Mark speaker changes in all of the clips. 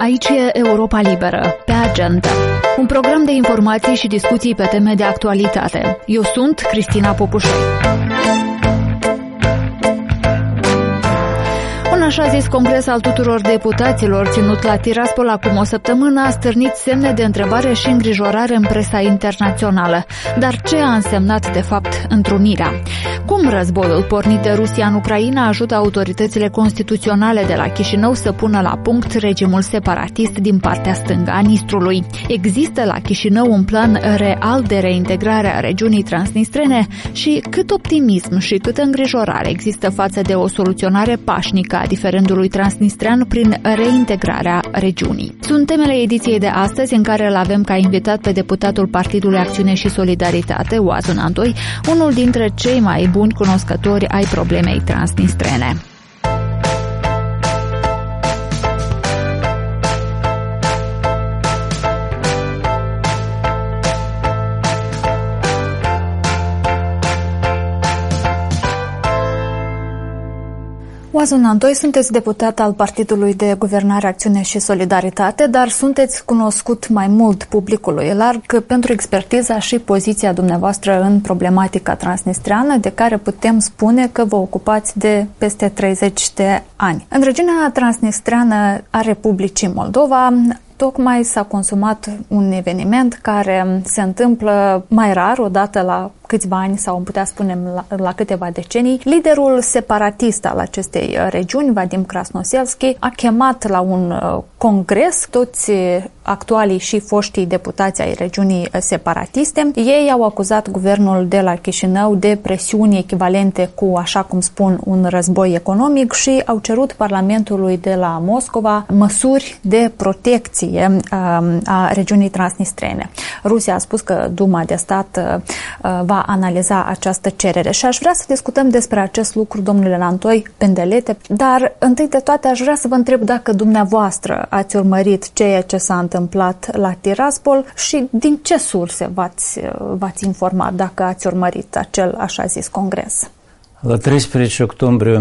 Speaker 1: Aici e Europa Liberă, pe agenda. Un program de informații și discuții pe teme de actualitate. Eu sunt Cristina Popușoi. Un așa zis congres al tuturor deputaților ținut la Tiraspol acum o săptămână a stârnit semne de întrebare și îngrijorare în presa internațională. Dar ce a însemnat de fapt întrunirea? Cum războiul pornit de Rusia în Ucraina ajută autoritățile constituționale de la Chișinău să pună la punct regimul separatist din partea stângă a Nistrului? Există la Chișinău un plan real de reintegrare a regiunii transnistrene? Și cât optimism și câtă îngrijorare există față de o soluționare pașnică a diferendului transnistrean prin reintegrarea regiunii? Sunt temele ediției de astăzi, în care îl avem ca invitat pe deputatul Partidului Acțiune și Solidaritate, Oază Nantoi, unul dintre cei mai buni cunoscători ai problemei transnistrene. Oază Nantoi, sunteți deputat al Partidului de Guvernare, Acțiune și Solidaritate, dar sunteți cunoscut mai mult publicului larg pentru expertiza și poziția dumneavoastră în problematica transnistreană, de care putem spune că vă ocupați de peste 30 de ani. În regiunea transnistreană a Republicii Moldova, tocmai s-a consumat un eveniment care se întâmplă mai rar, odată la câțiva ani sau am putea spune la câteva decenii. Liderul separatist al acestei regiuni, Vadim Krasnoselski, a chemat la un congres toți actualii și foștii deputați ai regiunii separatiste. Ei au acuzat guvernul de la Chișinău de presiuni echivalente cu, așa cum spun, un război economic și au cerut Parlamentului de la Moscova măsuri de protecție a regiunii transnistrene. Rusia a spus că Duma de stat va analiza această cerere și aș vrea să discutăm despre acest lucru, domnule Nantoi, pendelete, dar întâi de toate aș vrea să vă întreb dacă dumneavoastră ați urmărit ceea ce s-a întâmplat la Tiraspol și din ce surse v-ați informat dacă ați urmărit acel așa zis congres.
Speaker 2: La 13 octombrie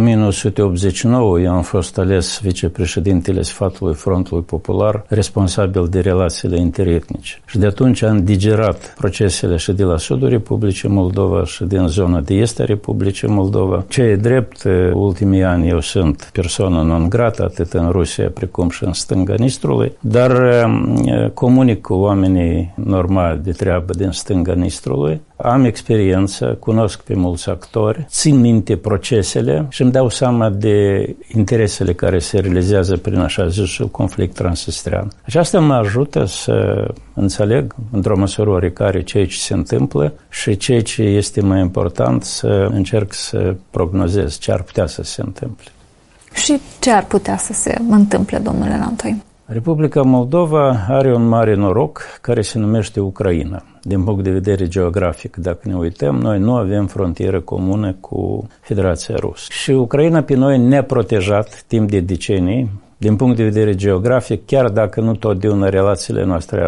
Speaker 2: 1989 eu am fost ales vicepreședintele Sfatului Frontului Popular, responsabil de relațiile interetnice. Și de atunci am digerat procesele și de la sudul Republicii Moldova și din zona de est a Republicii Moldova. Ce e drept, ultimii ani eu sunt persoană non grata, atât în Rusia precum și în stânga Nistrului, dar comunic cu oamenii normali de treabă din stânga Nistrului. Am experiență, cunosc pe mulți actori, țin minte procesele și îmi dau seama de interesele care se realizează prin așa zisul conflict transnistrean. Aceasta mă ajută să înțeleg într-o măsură oarecare ceea ce se întâmplă și ceea ce este mai important, să încerc să prognozez ce ar putea să se întâmple.
Speaker 1: Și ce ar putea să se întâmple, domnule Nantoi?
Speaker 2: Republica Moldova are un mare noroc care se numește Ucraina. Din punct de vedere geografic, dacă ne uităm, noi nu avem frontieră comună cu Federația Rusă. Și Ucraina pe noi ne-a protejat timp de decenii, din punct de vedere geografic, chiar dacă nu totdeauna relațiile noastre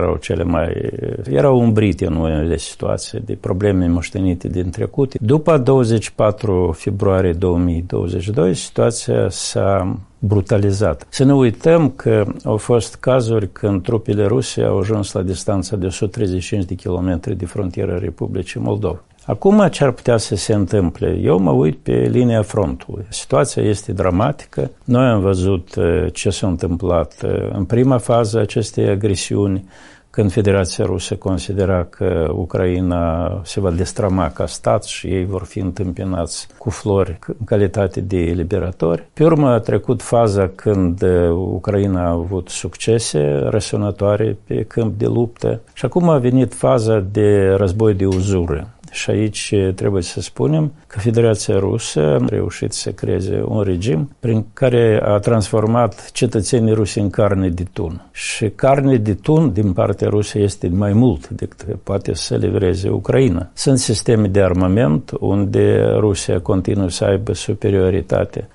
Speaker 2: erau umbrite în unele situații de probleme moștenite din trecut. După 24 februarie 2022, situația s-a brutalizat. Să nu uităm că au fost cazuri când trupele ruse au ajuns la distanța de 135 de kilometri de frontieră Republicii Moldova. Acum ce ar putea să se întâmple? Eu mă uit pe linia frontului. Situația este dramatică. Noi am văzut ce s-a întâmplat în prima fază acestei agresiuni, când Federația Rusă considera că Ucraina se va destrama ca stat și ei vor fi întâmpinați cu flori în calitate de eliberatori. Pe urmă a trecut faza când Ucraina a avut succese răsunătoare pe câmp de luptă și acum a venit faza de război de uzură. Și aici trebuie să spunem că Federația Rusă a reușit să creeze un regim prin care a transformat cetățenii rusi în carne de tun. Și carne de tun din partea Rusă este mai mult decât poate să livreze Ucraina. Sunt sisteme de armament unde Rusia continuă să aibă superioritate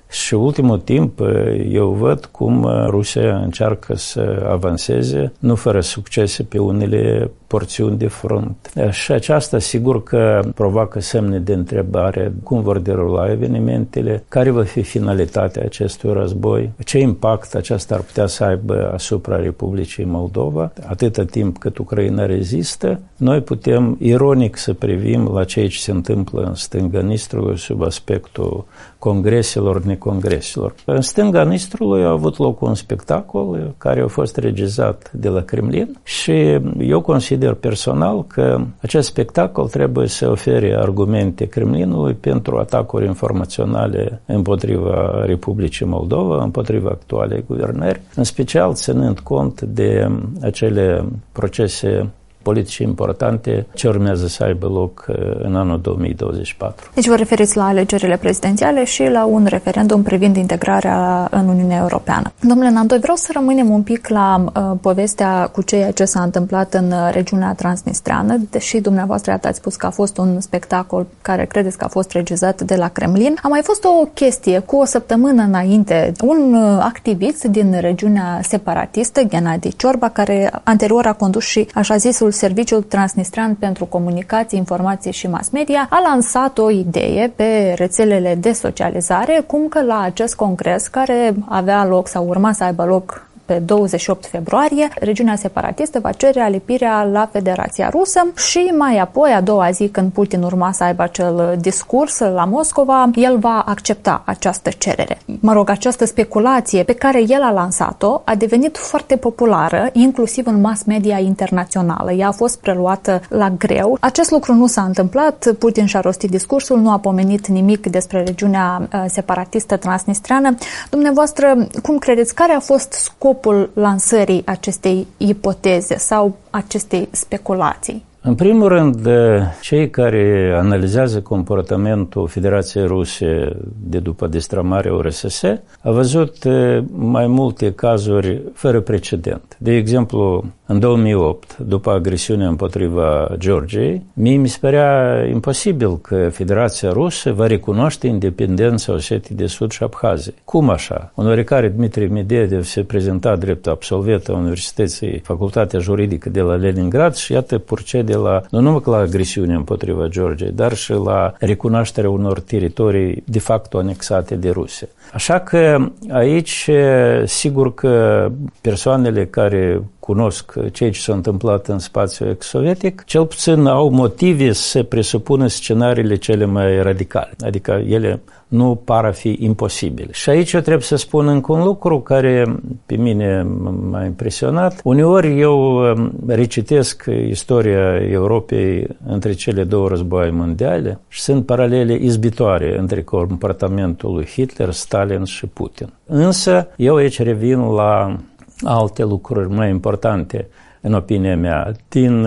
Speaker 2: Și ultimul timp eu văd cum Rusia încearcă să avanseze, nu fără succese, pe unele porțiuni de front. Și aceasta sigur că provoacă semne de întrebare cum vor derula evenimentele, care va fi finalitatea acestui război, ce impact aceasta ar putea să aibă asupra Republicii Moldova. Atâta timp cât Ucraina rezistă, noi putem ironic să privim la ceea ce se întâmplă în stânga Nistrului sub aspectul congreselor, necongreselor. În stânga Nistrului a avut loc un spectacol care a fost regizat de la Kremlin și eu consider personal că acest spectacol trebuie să ofere argumente Kremlinului pentru atacuri informaționale împotriva Republicii Moldova, împotriva actualei guvernări, în special ținând cont de acele procese politice importante ce urmează să aibă loc în anul 2024.
Speaker 1: Deci vă referiți la alegerile prezidențiale și la un referendum privind integrarea în Uniunea Europeană. Domnule Nandoi, vreau să rămânem un pic la povestea cu ceea ce s-a întâmplat în regiunea transnistreană, deși dumneavoastră ați spus că a fost un spectacol care credeți că a fost regizat de la Kremlin. A mai fost o chestie cu o săptămână înainte, un activist din regiunea separatistă, Gennady Ciorba, care anterior a condus și așa zisul Serviciul Transnistrean pentru Comunicații, Informații și Mass Media, a lansat o idee pe rețelele de socializare, cum că la acest congres care avea loc sau urma să aibă loc pe 28 februarie, regiunea separatistă va cere alipirea la Federația Rusă și mai apoi, a doua zi, când Putin urma să aibă acel discurs la Moscova, el va accepta această cerere. Mă rog, această speculație pe care el a lansat-o a devenit foarte populară, inclusiv în mass media internațională. Ea a fost preluată la greu. Acest lucru nu s-a întâmplat, Putin și-a rostit discursul, nu a pomenit nimic despre regiunea separatistă transnistreană. Dumneavoastră, cum credeți, care a fost scopul lansării acestei ipoteze sau acestei speculații?
Speaker 2: În primul rând, cei care analizează comportamentul Federației Ruse de după destrămarea URSS au văzut mai multe cazuri fără precedent. De exemplu, în 2008, după agresiunea împotriva Georgiei, mie mi se părea imposibil că Federația Rusă va recunoaște independența Osetiei de Sud și Abhaziei. Cum așa? Un oarecare Dmitri Medvedev se prezenta drept absolvent a Universității Facultatea Juridică de la Leningrad și iată procede nu numai la agresiunea împotriva Georgiei, dar și la recunoașterea unor teritorii de facto anexate de Rusia. Așa că aici, sigur că persoanele care cunosc ceea ce s-a întâmplat în spațiul ex-sovietic, cel puțin au motive să presupună scenariile cele mai radicale, adică ele nu par a fi imposibile. Și aici eu trebuie să spun încă un lucru care pe mine m-a impresionat. Uneori eu recitesc istoria Europei între cele două războaie mondiale și sunt paralele izbitoare între comportamentul lui Hitler, Stalin și Putin. Însă eu aici revin la alte lucruri mai importante, în opinia mea. Din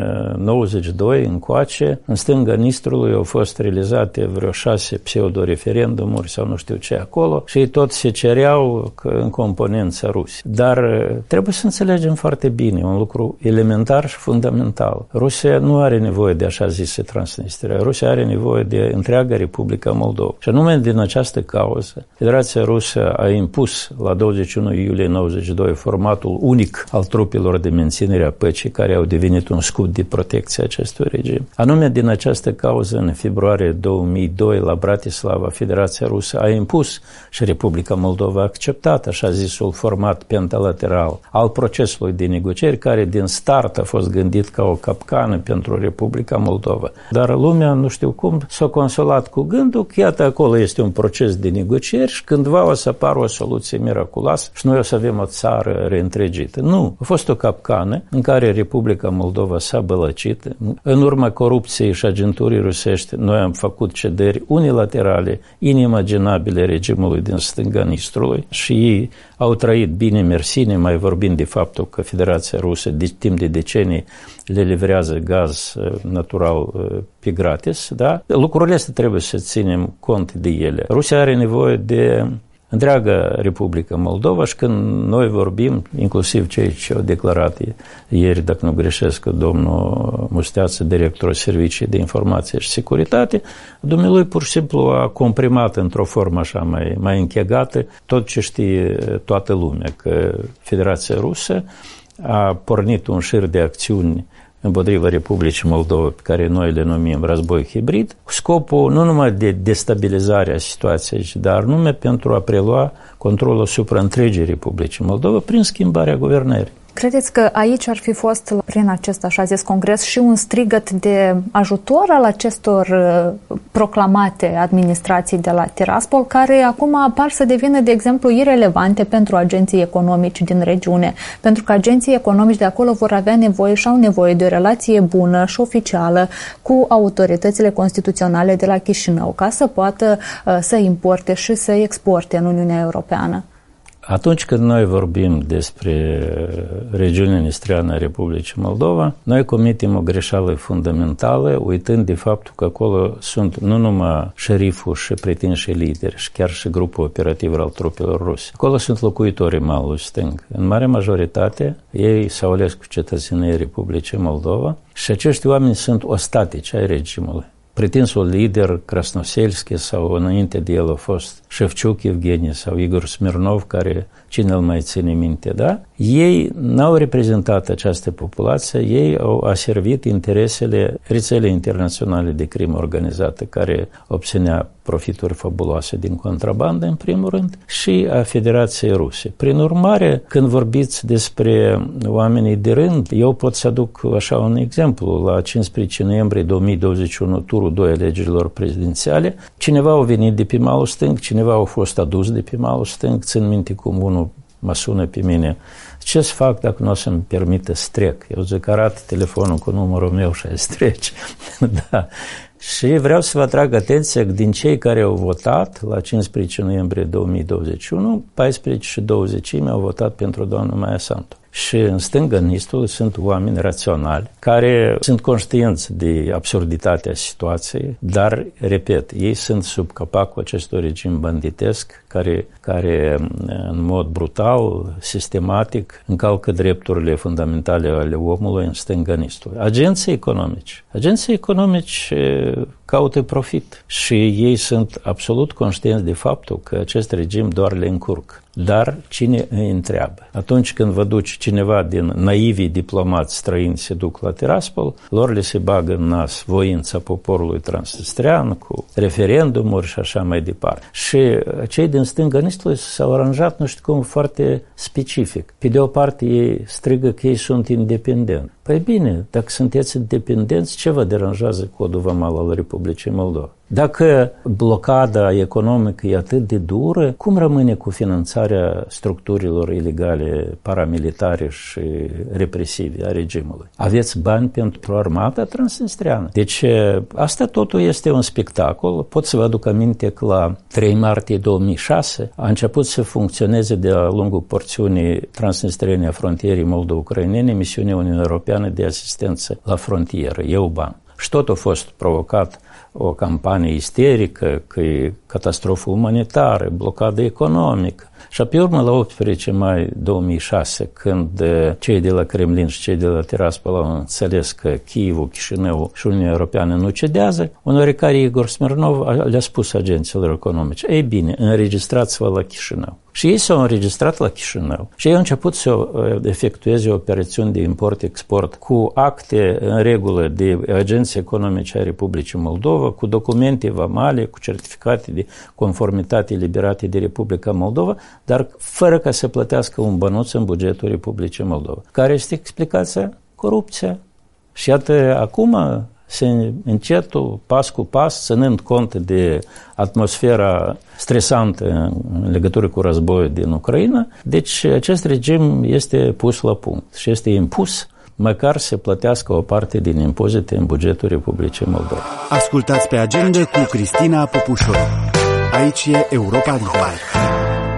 Speaker 2: 92 încoace, în stânga Nistrului au fost realizate vreo 6 pseudo-referendumuri sau nu știu ce acolo și ei tot se cereau în componența Rusiei. Dar trebuie să înțelegem foarte bine un lucru elementar și fundamental. Rusia nu are nevoie de așa zise Transnistria. Rusia are nevoie de întreaga Republica Moldova. Și anume din această cauză, Federația Rusă a impus la 21 iulie 92 formatul unic al trupelor de menținere a păcii, care au devenit un scut de protecție acestui regim. Anume, din această cauză, în februarie 2002, la Bratislava, Federația Rusă a impus și Republica Moldova a acceptat așa zisul format pentalateral al procesului de negocieri, care din start a fost gândit ca o capcană pentru Republica Moldova. Dar lumea, nu știu cum, s-a consolat cu gândul că iată acolo este un proces de negocieri și cândva o să apară o soluție miraculoasă și noi o să avem o țară reîntregită. Nu, a fost o capcană în care Republica Moldova s-a bălăcit. În urma corupției și agenturii rusești, noi am făcut cederi unilaterale, inimaginabile regimului din stânga Nistrului și ei au trăit bine mersi, ne mai vorbind de faptul că Federația Rusă de timp de decenii le livrează gaz natural pe gratis. Da? Lucrurile astea trebuie să ținem cont de ele. Rusia are nevoie de întreaga Republică Moldova și când noi vorbim, inclusiv cei ce au declarat ieri, dacă nu greșesc, domnul Musteață, directorul Serviciului de Informație și Securitate, dumnealui pur și simplu a comprimat într-o formă așa mai închegată tot ce știe toată lumea, că Federația Rusă a pornit un șir de acțiuni împotriva Republicii Moldova, pe care noi le numim război hibrid, cu scopul nu numai de destabilizare a situației, dar nume pentru a prelua controlul asupra întregii Republicii Moldova prin schimbarea guvernării.
Speaker 1: Credeți că aici ar fi fost, prin acest așa zis congres, și un strigăt de ajutor al acestor proclamate administrații de la Tiraspol, care acum par să devină, de exemplu, irelevante pentru agenții economici din regiune, pentru că agenții economici de acolo vor avea nevoie și au nevoie de o relație bună și oficială cu autoritățile constituționale de la Chișinău, ca să poată să importe și să exporte în Uniunea Europeană?
Speaker 2: Atunci când noi vorbim despre regiunea nistreană a Republicii Moldova, noi comitem o greșeală fundamentală, uitând de faptul că acolo sunt nu numai șeriful și pretinși lideri, și chiar și grupul operativ al trupelor ruse. Acolo sunt locuitorii malului stâng. În mare majoritate, ei s-au ales cu cetățenia Republicii Moldova și acești oameni sunt ostatici ai regimului. Pretinsul lider Krasnoselski sau înainte de el a fost Șefciuc Evgenie sau Igor Smirnov, care cine îl mai ține minte, da? Ei n-au reprezentat această populație, ei au aservit interesele rețelei internaționale de crimă organizată, care obținea profituri fabuloase din contrabandă, în primul rând, și a Federației Ruse. Prin urmare, când vorbiți despre oamenii de rând, eu pot să aduc așa un exemplu. La 15 noiembrie 2021, turul 2 alegerilor prezidențiale, cineva a venit de pe malul stâng, cineva a fost adus de pe malul stâng, țin minte cum unul mă sună pe mine. Ce să fac dacă nu o să-mi permită să trec? Eu zic, arată telefonul cu numărul meu și ai să treci. Da. Și vreau să vă atrag atenția că din cei care au votat la 15 noiembrie 2021, 14 și 20 au votat pentru doamna Maia Sandu. Și în stânga nistului sunt oameni raționali care sunt conștienți de absurditatea situației, dar, repet, ei sunt sub capacul acestui regim banditesc care în mod brutal, sistematic, încalcă drepturile fundamentale ale omului în stânga nistului. Agenții economici caută profit și ei sunt absolut conștienți de faptul că acest regim doar le încurcă. Dar cine îi întreabă? Atunci când vă duci cineva din naivii diplomați străini se duc la Tiraspol, lor le se bagă în nas voința poporului transnistrean cu referendumuri și așa mai departe. Și cei din stânga nistului s-au aranjat, nu știu cum, foarte specific. Pe de o parte ei strigă că ei sunt independenți. Păi bine, dacă sunteți independenți, ce vă deranjează codul vamal al Republicii Moldova? Dacă blocada economică e atât de dură, cum rămâne cu finanțarea structurilor ilegale, paramilitare și represive a regimului? Aveți bani pentru armata transnistreană? Deci asta totul este un spectacol. Pot să vă aduc aminte că la 3 martie 2006 a început să funcționeze de-a lungul porțiunii transnistrene a frontierii moldo-ucrainene misiunea Uniunii Europeană de asistență la frontieră, EUBAM. Și tot a fost provocat o campanie isterică, că e catastrofă umanitară, blocadă economică. Și pe urmă, la 18 mai 2006, când cei de la Kremlin și cei de la Tiraspol au înțeles că Chievul, Chișinău și Uniunea Europeană nu cedează, un oarecare Igor Smirnov le-a spus agenților economici: ei bine, înregistrați-vă la Chișinău. Și ei s-au înregistrat la Chișinău și ei au început să efectueze operațiuni de import-export cu acte în regulă de agenții economici ai Republicii Moldova, cu documente vamale, cu certificate de conformitate eliberate de Republica Moldova, dar fără ca să plătească un bănuț în bugetul Republicii Moldova. Care este explicația? Corupția. Și iată, acum se încetul, pas cu pas, ținând cont de atmosfera stresantă în legătură cu războiul din Ucraina, deci acest regim este pus la punct și este impus măcar să plătească o parte din impozite în bugetul Republicii Moldova.
Speaker 3: Ascultați pe Agenda cu Cristina Popușoru. Aici e Europa Liberă.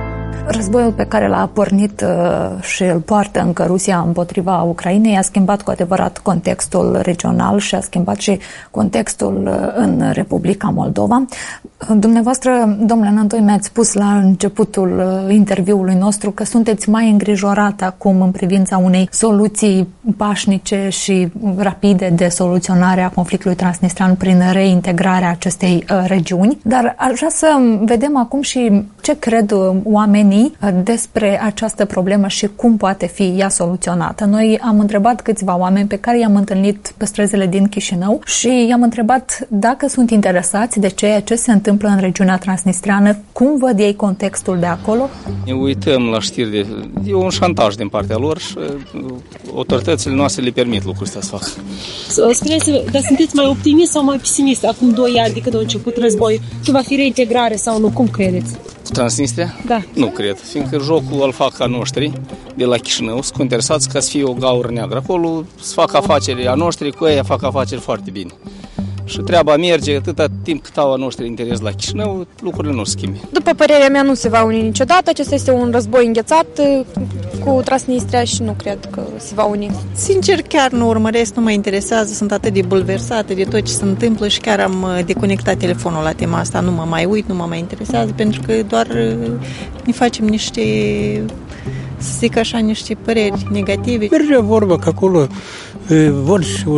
Speaker 1: Războiul pe care l-a pornit și îl poartă încă Rusia împotriva Ucrainei a schimbat cu adevărat contextul regional și a schimbat și contextul în Republica Moldova. Dumneavoastră, domnule Năntoi, mi-ați spus la începutul interviului nostru că sunteți mai îngrijorat acum în privința unei soluții pașnice și rapide de soluționare a conflictului transnistrean prin reintegrarea acestei regiuni, dar aș vrea să vedem acum și ce cred oamenii despre această problemă și cum poate fi ea soluționată. Noi am întrebat câțiva oameni pe care i-am întâlnit pe străzile din Chișinău și i-am întrebat dacă sunt interesați de ceea ce se întâmplă în regiunea transnistreană, cum văd ei contextul de acolo.
Speaker 3: Ne uităm la știri e un șantaj din partea lor și autoritățile noastre le permit lucrul ăsta să facă.
Speaker 4: Spuneți, dar sunteți mai optimist sau mai pesimist acum 2 ani de când a început războiul? Că va fi reintegrare sau nu? Cum credeți?
Speaker 3: Transnistria?
Speaker 4: Da.
Speaker 3: Nu cred, fiindcă jocul îl fac a noștri de la Chișinău, sunt interesați ca să fie o gaură neagră. Acolo să fac afaceri a noștri, cu ei fac afaceri foarte bine. Și treaba merge atâta timp cât au a noștri interes la Chișinău, lucrurile nu se schimbe.
Speaker 5: După părerea mea, nu se va uni niciodată. Acesta este un război înghețat cu Transnistria și nu cred că se va uni.
Speaker 6: Sincer, chiar nu urmăresc, nu mă interesează, sunt atât de bulversată de tot ce se întâmplă și chiar am deconectat telefonul la tema asta, nu mă mai uit, nu mă mai interesează, pentru că doar ne facem niște, să zic așa, niște păreri negative.
Speaker 7: Merge vorba că acolo vor să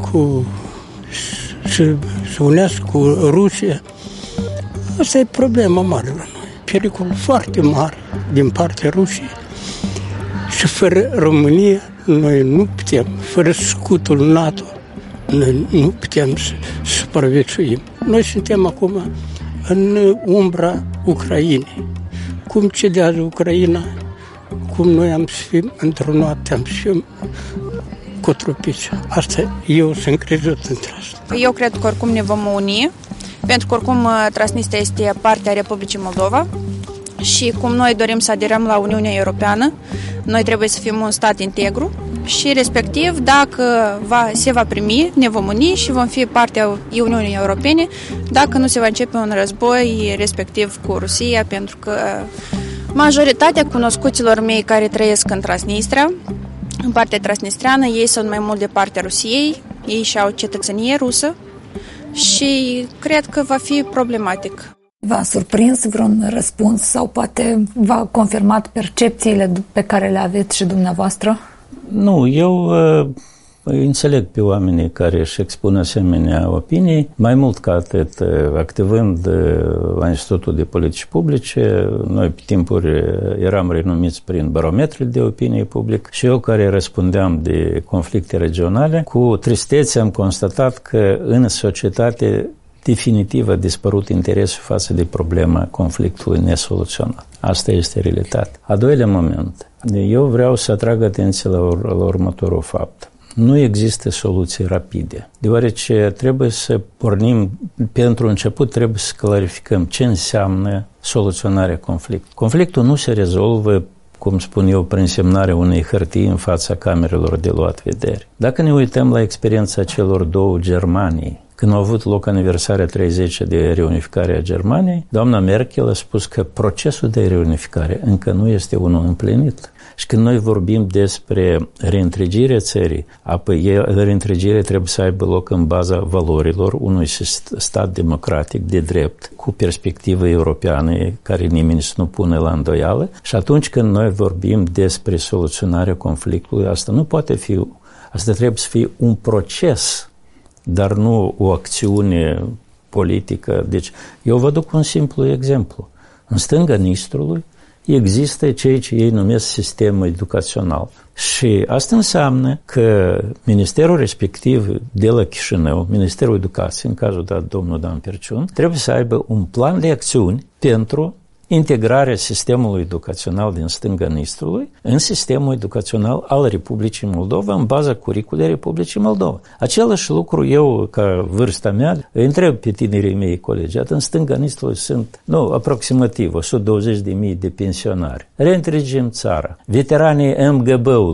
Speaker 7: unească cu Rusia. Asta e problema mare la noi. Pericol foarte mare din partea Rusiei. Și fără România noi nu putem, fără scutul NATO, noi nu putem să supraviețuim. Noi suntem acum în umbra Ucrainei. Cum cedează Ucraina, cum noi am să fim într-o noapte, am să fim cotropiți. Asta eu sunt crezut între asta.
Speaker 5: Eu cred că oricum ne vom uni, pentru că oricum Transnistria este parte a Republicii Moldova și cum noi dorim să aderăm la Uniunea Europeană, noi trebuie să fim un stat integru și respectiv dacă se va primi, ne vom uni și vom fi parte a Uniunii Europene dacă nu se va începe un război respectiv cu Rusia, pentru că majoritatea cunoscuților mei care trăiesc în Transnistria, în partea transnistreană, ei sunt mai mult de partea Rusiei, ei și-au cetățenie rusă și cred că va fi problematic.
Speaker 1: V-a surprins vreun răspuns sau poate v-a confirmat percepțiile pe care le aveți și dumneavoastră?
Speaker 2: Nu, eu înțeleg pe oamenii care își expun asemenea opinii, mai mult ca atât, activând la Institutul de Politici Publice, noi pe timpuri eram renumiți prin barometrul de opinie public și eu care răspundeam de conflicte regionale, cu tristețe am constatat că în societate definitiv a dispărut interesul față de problema conflictului nesoluționat. Asta este realitatea. A doilea moment, eu vreau să atrag atenția la următorul fapt. Nu există soluții rapide, deoarece trebuie să pornim, pentru început trebuie să clarificăm ce înseamnă soluționarea conflictului. Conflictul nu se rezolvă, cum spun eu, prin semnarea unei hârtii în fața camerelor de luat vedere. Dacă ne uităm la experiența celor două Germanii, când a avut loc aniversarea 30 de reunificare a Germaniei, doamna Merkel a spus că procesul de reunificare încă nu este unul împlinit. Și când noi vorbim despre reîntregirea țării, apoi reîntregirea trebuie să aibă loc în baza valorilor unui stat democratic de drept, cu perspectivă europeană, care nimeni să nu pune la îndoială. Și atunci când noi vorbim despre soluționarea conflictului, asta nu poate fi, asta trebuie să fie un proces, dar nu o acțiune politică. Deci, eu vă duc un simplu exemplu. În stânga Nistrului există ceea ce ei numesc sistem educațional. Și asta înseamnă că ministerul respectiv de la Chișinău, Ministerul Educației, în cazul dat domnul Dan Perciun, trebuie să aibă un plan de acțiuni pentru integrarea sistemului educațional din stânga Nistrului în sistemul educațional al Republicii Moldova, în baza curiculei Republicii Moldova. Același lucru eu, ca vârsta mea, îi întreb pe tinerii mei colegi. În stânga Nistrului sunt, aproximativ 120.000 de pensionari. Reîntregim țara. Veteranii MGB-ului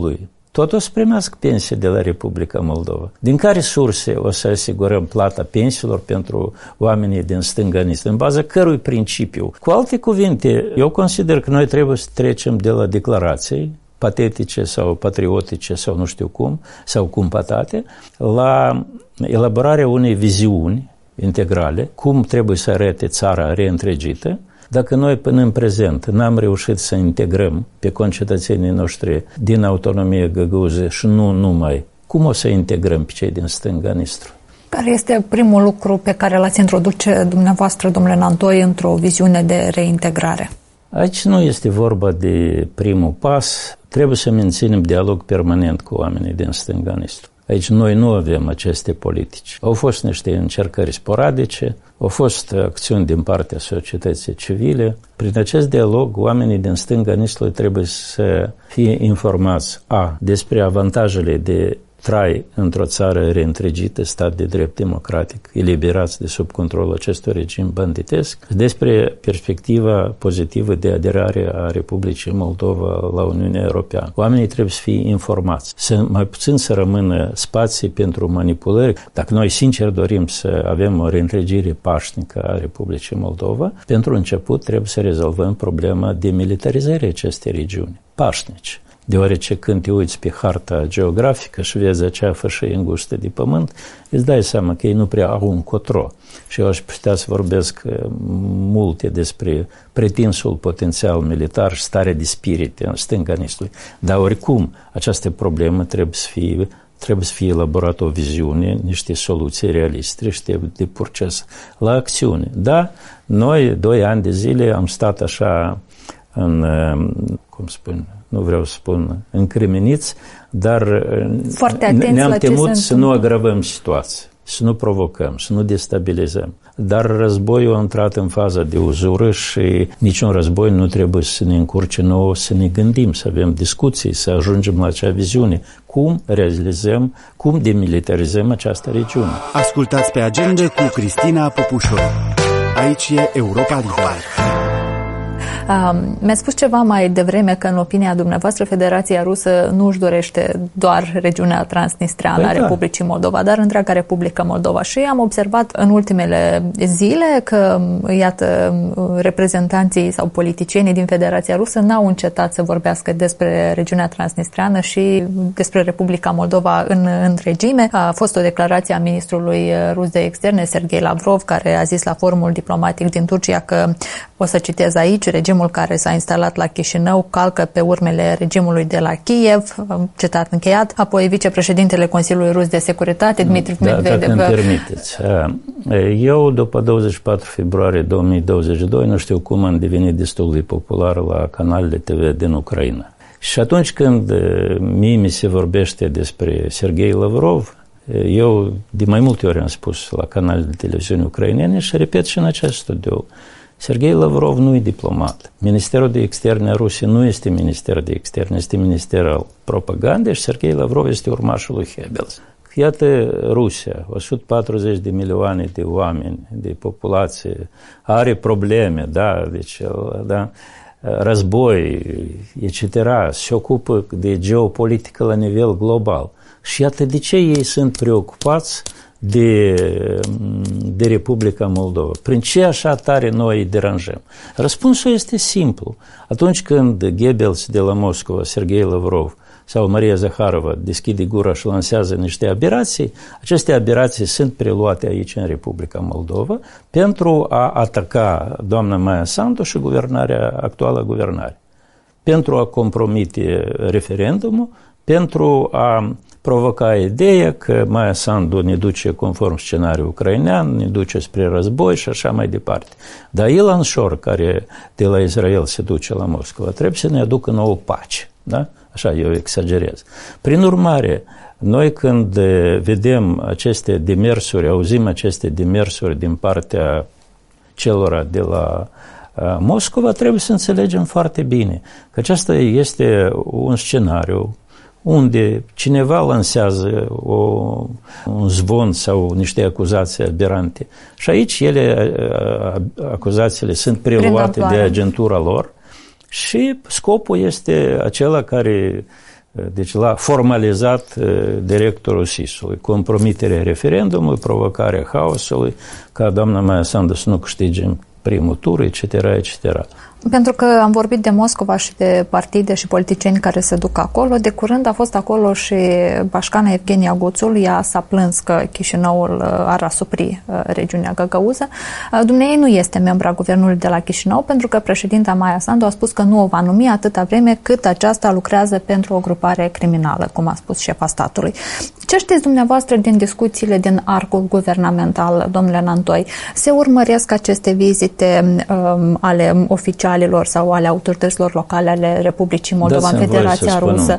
Speaker 2: tot o să primească pensii de la Republica Moldova. Din care surse o să asigurăm plata pensiilor pentru oamenii din stânganism? În baza cărui principiu? Cu alte cuvinte, eu consider că noi trebuie să trecem de la declarații patetice sau patriotice sau nu știu cum, sau cumpătate, la elaborarea unei viziuni integrale, cum trebuie să arate țara reîntregită. Dacă noi până în prezent n-am reușit să integrăm pe concetățenii noștri din autonomie găgăuză și nu numai, cum o să integrăm pe cei din stânga Nistru?
Speaker 1: Care este primul lucru pe care l-ați introduce dumneavoastră, domnule Nantoi, într-o viziune de reintegrare?
Speaker 2: Aici nu este vorba de primul pas. Trebuie să menținem dialog permanent cu oamenii din stânga Nistru. Aici noi nu avem aceste politici. Au fost niște încercări sporadice, au fost acțiuni din partea societății civile. Prin acest dialog, oamenii din stânga Nistrului trebuie să fie informați despre avantajele de trai într-o țară reîntregită, stat de drept democratic, eliberați de sub controlul acestui regim banditesc, despre perspectiva pozitivă de aderare a Republicii Moldova la Uniunea Europeană. Oamenii trebuie să fie informați, mai puțin să rămână spații pentru manipulări. Dacă noi sincer dorim să avem o reîntregire pașnică a Republicii Moldova, pentru început trebuie să rezolvăm problema demilitarizării acestei regiuni pașnice. Deoarece când te uiți pe harta geografică și vezi acea fășie îngustă de pământ, îți dai seama că ei nu prea au un cotro. Și eu aș putea să vorbesc multe despre pretinsul potențial militar și starea de spirit în stânga Nistrului. Dar oricum, această problemă trebuie să fie elaborată o viziune, niște soluții realiste și trebuie de proces la acțiune. Da, noi 2 ani de zile am stat așa nu vreau să spun încriminiți, dar ne-am temut să nu agravăm situația, să nu provocăm, să nu destabilizăm. Dar războiul a intrat în faza de uzură și niciun război nu trebuie să ne încurce nouă să ne gândim, să avem discuții, să ajungem la acea viziune. Cum realizăm, cum demilitarizăm această regiune.
Speaker 8: Ascultați pe Agenda cu Cristina Popușor. Aici e Europa Liberă.
Speaker 1: Mi-a spus ceva mai devreme că, în opinia dumneavoastră, Federația Rusă nu își dorește doar regiunea transnistreană a Republicii Moldova, dar întreaga Republică Moldova. Și am observat în ultimele zile că, iată, reprezentanții sau politicienii din Federația Rusă n-au încetat să vorbească despre regiunea transnistreană și despre Republica Moldova în întregime. A fost o declarație a ministrului rus de externe, Sergei Lavrov, care a zis la forumul diplomatic din Turcia că, o să citez aici, regimul care s-a instalat la Chișinău calcă pe urmele regimului de la Kiev, citat încheiat. Apoi vicepreședintele Consiliului Rus de Securitate, Dmitri Medvedev.
Speaker 2: Dacă îmi permiteți. Eu, după 24 februarie 2022, nu știu cum am devenit destul de popular la canalele TV din Ucraina. Și atunci când mie mi se vorbește despre Sergei Lavrov, eu de mai multe ori am spus la canalele de televiziune ucrainene și repet și în acest studiu. Sergei Lavrov nu e diplomat. Ministerul de Externe a Rusiei nu este minister de externe, este minister al propagandei și Sergei Lavrov este urmașul lui Goebbels. Iată, Rusia, 140 de milioane de oameni, de populație, are probleme, război, etc. Se ocupă de geopolitică la nivel global. Și iată de ce ei sunt preocupați de Republica Moldova. Prin ce așa tare noi îi deranjăm? Răspunsul este simplu. Atunci când Goebbels de la Moscova, Sergei Lavrov sau Maria Zaharova deschide gura și lansează niște aberații, aceste aberații sunt preluate aici în Republica Moldova pentru a ataca doamna Maia Sandu și actuala guvernare, pentru a compromite referendumul, pentru a provoca ideea că Maia Sandu ne duce conform scenariul ucrainean, ne duce spre război și așa mai departe. Dar Ilan Shor, care de la Israel se duce la Moscova, trebuie să ne aducă nouă pace. Da? Așa, eu exagerez. Prin urmare, noi când vedem aceste demersuri, auzim aceste demersuri din partea celor de la Moscova, trebuie să înțelegem foarte bine că acesta este un scenariu unde cineva lansează un zvon sau niște acuzații aberante. Și aici acuzațiile sunt preluate de agentura lor și scopul este acela care Deci l-a formalizat directorul SIS-ului. Compromiterea referendumului, provocarea haosului, ca doamna Maia Sandu să nu câștige în primul tur, etc., etc.
Speaker 1: Pentru că am vorbit de Moscova și de partide și politicieni care se duc acolo, de curând a fost acolo și Bașcana Evgenia Guțul. Ea s-a plâns că Chișinăul ar asupri regiunea Găgăuză. Dumnezeu nu este membra guvernului de la Chișinău, pentru că președinta Maia Sandu a spus că nu o va numi atâta vreme cât aceasta lucrează pentru o grupare criminală, cum a spus șefa statului. Ce știți dumneavoastră din discuțiile din arcul guvernamental, domnule Nantoi? Se urmăresc aceste vizite ale oficialilor sau ale autorităților locale ale Republicii Moldova în Federația Rusă?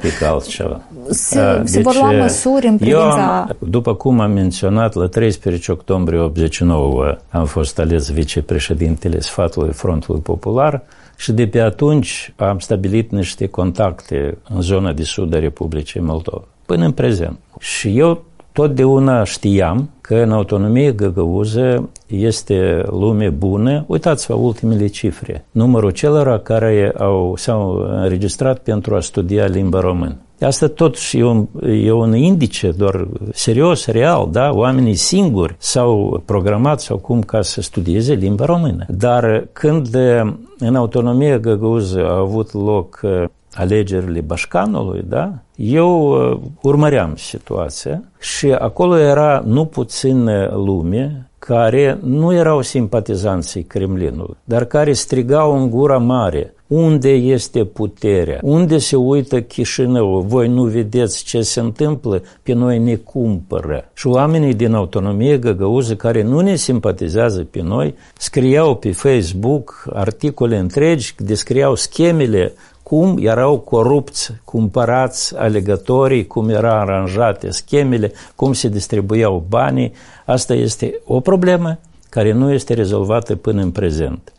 Speaker 1: Se vor lua măsuri în privința...
Speaker 2: După cum am menționat, la 13 octombrie 89 am fost ales vicepreședintele Sfatului Frontului Popular și de pe atunci am stabilit niște contacte în zona de sud a Republicii Moldova, până în prezent. Și eu totdeauna știam că în autonomie găgăuză este lume bună. Uitați-vă ultimele cifre. Numărul celor care s-au înregistrat pentru a studia limba română. Asta totuși e un indice doar serios, real, da? Oamenii singuri s-au programat sau cum ca să studieze limba română. Dar când în autonomie găgăuză a avut loc alegerile Bașcanului, da? Eu urmăream situația și acolo era nu puțin lume care nu erau simpatizanții Kremlinului, dar care strigau în gura mare: unde este puterea? Unde se uită Chișinău? Voi nu vedeți ce se întâmplă? Pe noi ne cumpără. Și oamenii din autonomie găgăuză care nu ne simpatizează pe noi scriau pe Facebook articole întregi, descriau schemele, cum erau corupți, cumpărați alegătorii, cum erau aranjate schemele, cum se distribuiau banii. Asta este o problemă care nu este rezolvată până în prezent.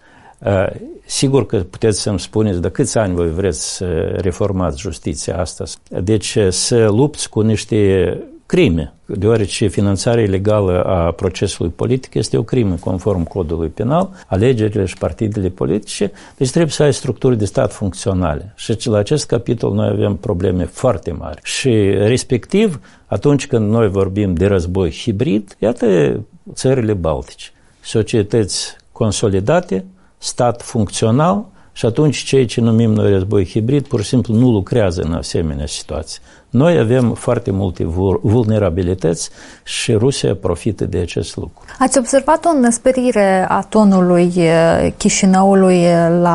Speaker 2: Sigur că puteți să-mi spuneți de câți ani voi vreți să reformați justiția asta. Deci să lupți cu niște crime, deoarece finanțarea ilegală a procesului politic este o crimă conform codului penal, alegerile și partidele politice, deci trebuie să ai structuri de stat funcționale. Și la acest capitol noi avem probleme foarte mari. Și respectiv, atunci când noi vorbim de război hibrid, iată țările baltice, societăți consolidate, stat funcțional, și atunci cei ce numim noi război hibrid pur și simplu nu lucrează în asemenea situații. Noi avem foarte multe vulnerabilități și Rusia profită de acest lucru.
Speaker 1: Ați observat o înăsprire a tonului Chișinăului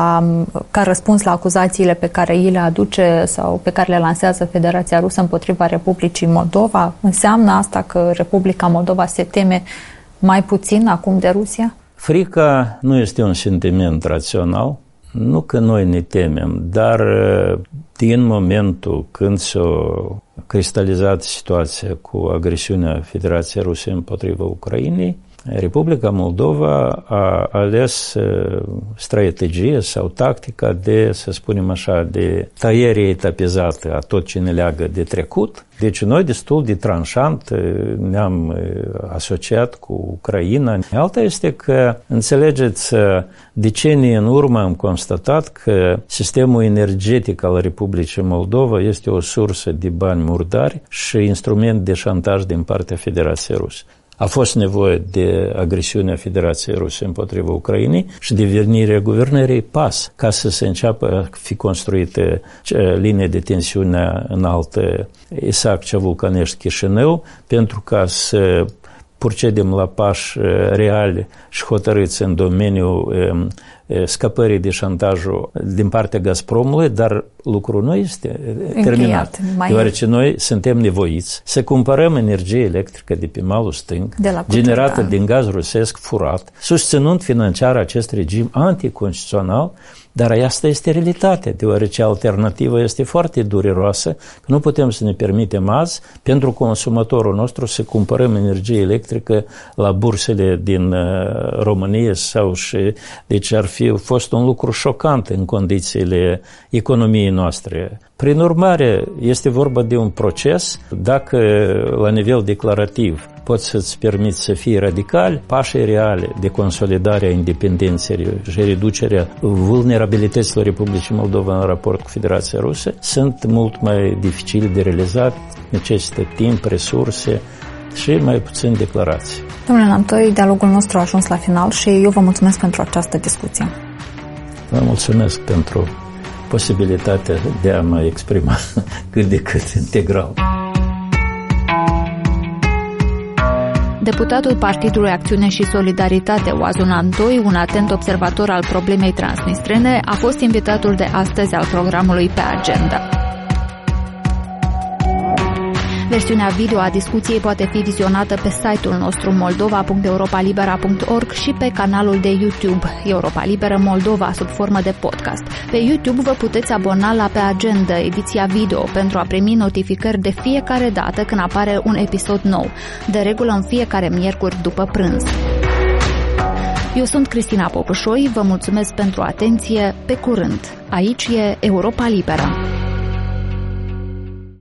Speaker 1: ca răspuns la acuzațiile pe care îi le aduce sau pe care le lansează Federația Rusă împotriva Republicii Moldova? Înseamnă asta că Republica Moldova se teme mai puțin acum de Rusia?
Speaker 2: Frica nu este un sentiment rațional. Nu că noi ne temem, dar din momentul când s-a cristalizat situația cu agresiunea Federației Ruse împotriva Ucrainei, Republica Moldova a ales strategie sau tactica de, să spunem așa, de tăiere etapizată a tot ce ne leagă de trecut. Deci noi destul de tranșant ne-am asociat cu Ucraina. Alta este că, înțelegeți, decenii în urmă am constatat că sistemul energetic al Republicii Moldova este o sursă de bani murdari și instrument de șantaj din partea Federației Ruse. A fost nevoie de agresiunea Federației Ruse împotriva Ucrainei și de venirea guvernării PAS ca să se înceapă fi construite linie de tensiune înaltă Isac-Vulcanești-Chișinău pentru ca să procedem la pași reali și hotărâți în domeniul scăpării de șantajul din partea Gazpromului, dar lucrul nu este terminat, deoarece noi suntem nevoiți să cumpărăm energie electrică de pe malul stâng, generată din gaz rusesc furat, susținând financiar acest regim anticonstituțional, dar asta este realitatea, deoarece alternativa este foarte dureroasă, că nu putem să ne permitem azi, pentru consumatorul nostru, să cumpărăm energie electrică la bursele din România sau și, deci ar fi fost un lucru șocant în condițiile economiei noastre. Prin urmare, este vorba de un proces, dacă la nivel declarativ poți să-ți permiți să fii radical, pașii reale de consolidare a independenței și reducerea vulnerabilităților Republicii Moldova în raport cu Federația Rusă sunt mult mai dificili de realizat, necesită timp, resurse și mai puțin declarații.
Speaker 1: Domnule Nantoi, dialogul nostru a ajuns la final și eu vă mulțumesc pentru această discuție.
Speaker 2: Vă mulțumesc pentru posibilitatea de a mă exprima cât de cât integral.
Speaker 1: Deputatul Partidului Acțiune și Solidaritate, Oazu Nantoi, un atent observator al problemei transnistrene, a fost invitatul de astăzi al programului Pe Agenda. Versiunea video a discuției poate fi vizionată pe site-ul nostru moldova.europalibera.org și pe canalul de YouTube Europa Liberă Moldova sub formă de podcast. Pe YouTube vă puteți abona la Pe Agenda, ediția video, pentru a primi notificări de fiecare dată când apare un episod nou, de regulă în fiecare miercuri după prânz. Eu sunt Cristina Popușoi, vă mulțumesc pentru atenție, pe curând. Aici e Europa Liberă.